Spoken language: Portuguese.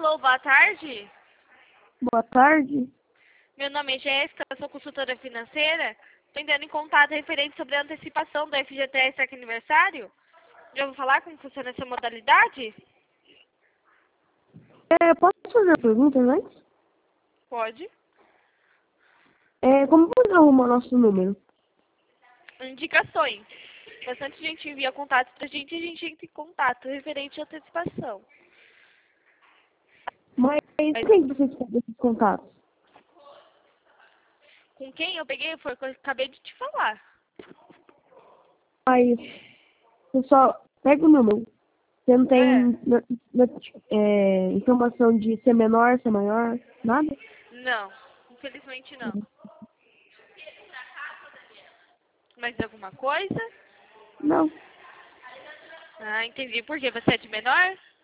Alô, boa tarde. Boa tarde. Meu nome é Jéssica, eu sou consultora financeira. Estou entrando em contato referente sobre a antecipação do FGTS aqui aniversário. Já vou falar como funciona essa modalidade? Posso fazer uma pergunta antes? Pode. Como você arruma nosso número? Indicações. Bastante gente envia contatos pra gente e a gente entra em contato referente à antecipação. Mas quem que vocês pegam esses contatos? Com quem eu peguei foi o que eu acabei de te falar. Mas você só pega o número. Você não tem informação de ser menor, ser maior, nada? Não, infelizmente não. Mais alguma coisa? Não. Ah, entendi. Por quê? Você é de menor?